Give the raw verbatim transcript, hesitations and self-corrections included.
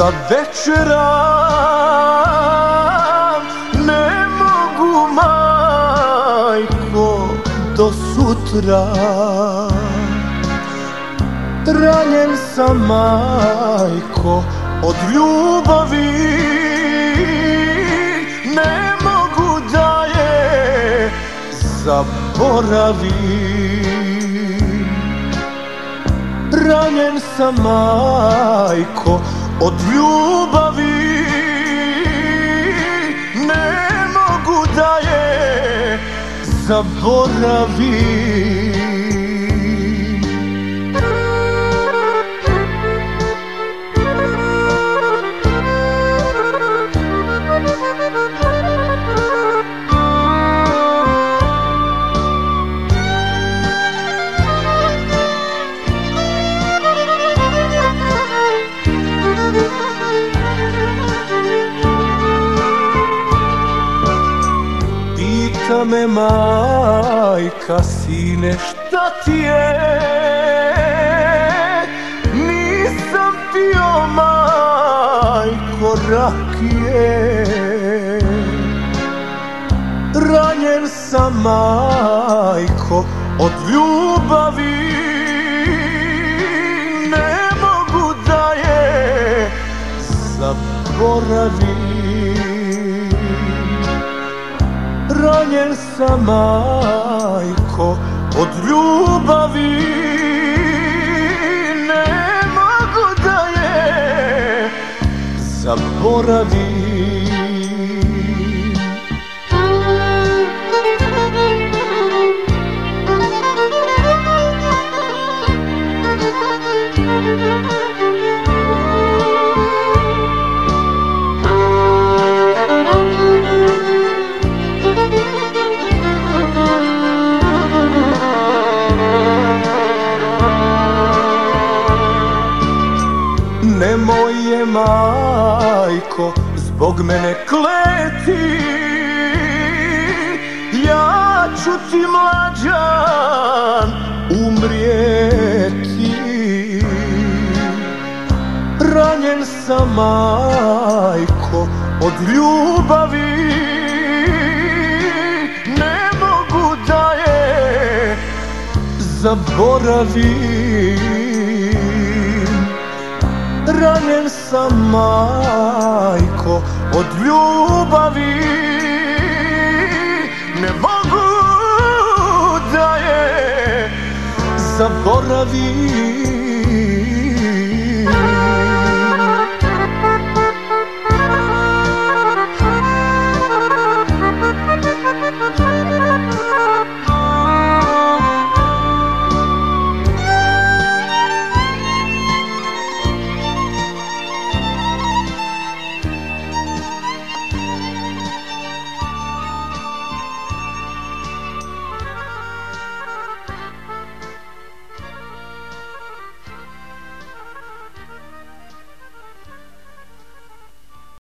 da večeram, ne mogu majko do sutra. Ranjen sam majko od ljubavi, ne mogu da je zaboravim. Ranjen sam majko od ljubavi, ne mogu da je zaboravim. Pita me majka, sine, šta ti je? Nisam pio, majko, rakije. Ranjen sam, majko, od ljubavi, ne mogu da je zaboravim. Ranjen sam, majko, od ljubavi, ne mogu da je zaboravim. Nemoj je, majko, zbog mene kleti, ja ću ti, mlađan, umrijeti. Ranjen sam, majko, od ljubavi, ne mogu da je zaboravim. Ranjen sam, majko, od ljubavi, ne mogu da je zaboravim.